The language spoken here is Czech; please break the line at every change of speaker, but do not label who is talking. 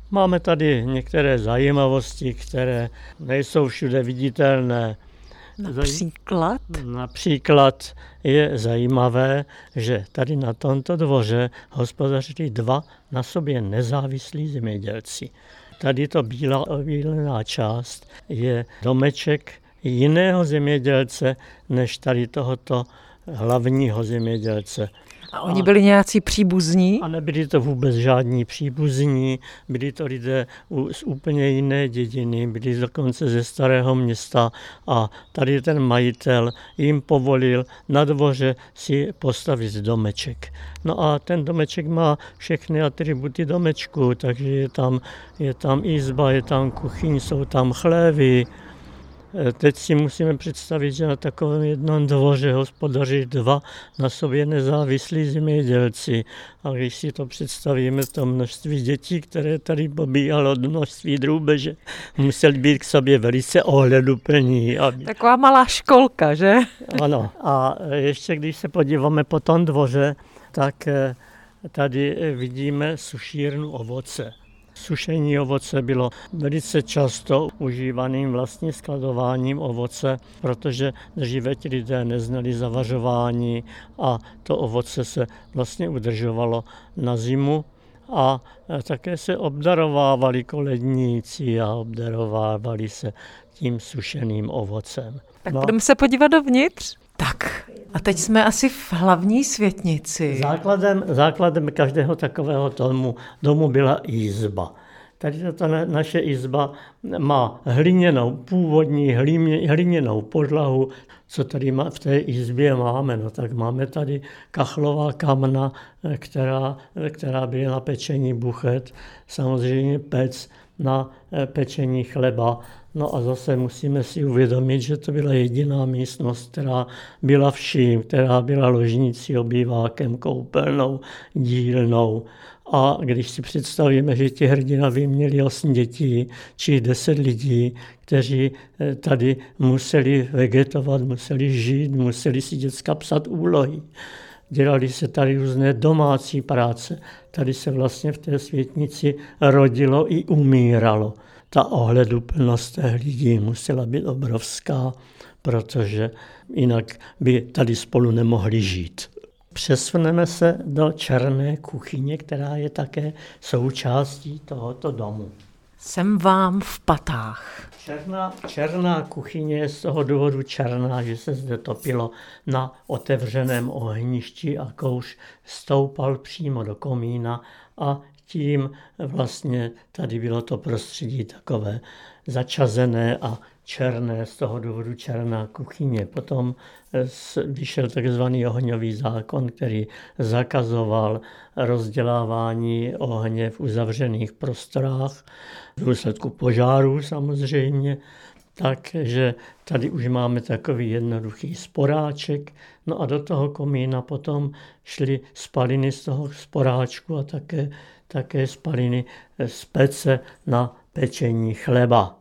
Máme tady některé zajímavosti, které nejsou všude viditelné.
Například?
Například je zajímavé, že tady na tomto dvoře hospodařili dva na sobě nezávislí zemědělci. Tady to bílá část je domeček jiného zemědělce, než tady tohoto hlavního zemědělce.
A oni byli nějací příbuzní?
A nebyli to vůbec žádní příbuzní, byli to lidé z úplně jiné dědiny, byli dokonce ze Starého Města a tady ten majitel jim povolil na dvoře si postavit domeček. No a ten domeček má všechny atributy domečku, takže je tam izba, je tam kuchyň, jsou tam chlévy. Teď si musíme představit, že na takovém jednom dvoře hospodaří dva na sobě nezávislí zemědělci. A když si to představíme, to množství dětí, které tady pobíhalo, množství drůbeže, museli být k sobě velice ohleduplní.
Taková malá školka, že?
Ano. A ještě když se podíváme po tom dvoře, tak tady vidíme sušírnu ovoce. Sušení ovoce bylo velice často užívaným vlastním skladováním ovoce, protože dříve ti lidé neznali zavařování a to ovoce se vlastně udržovalo na zimu a také se obdarovávali koledníci a obdarovávali se tím sušeným ovocem.
Tak budeme se podívat dovnitř? Tak, a teď jsme asi v hlavní světnici.
Základem každého takového domu byla izba. Tady tato naše izba má původní hliněnou podlahu. Co tady v té izbě máme? No tak máme tady kachlová kamna, která byla na pečení buchet, samozřejmě pec na pečení chleba. No a zase musíme si uvědomit, že to byla jediná místnost, která byla vším, která byla ložnicí, obývákem, koupelnou, dílnou. A když si představíme, že ti hrdinovi měli 8 dětí či 10 lidí, kteří tady museli vegetovat, museli žít, museli si děcka psat úlohy. Dělali se tady různé domácí práce. Tady se vlastně v té světnici rodilo i umíralo. Ta ohleduplnost těch lidí musela být obrovská, protože jinak by tady spolu nemohli žít. Přesuneme se do černé kuchyně, která je také součástí tohoto domu.
Jsem vám v patách.
Černá kuchyně je z toho důvodu černá, že se zde topilo na otevřeném ohništi a kouř stoupal přímo do komína a tím vlastně tady bylo to prostředí takové začazené a černé, z toho důvodu černá kuchyně. Potom vyšel takzvaný ohňový zákon, který zakazoval rozdělávání ohně v uzavřených prostorách, v důsledku požárů samozřejmě. Takže tady už máme takový jednoduchý sporáček. No a do toho komína potom šly spaliny z toho sporáčku a také spaliny z pece na pečení chleba.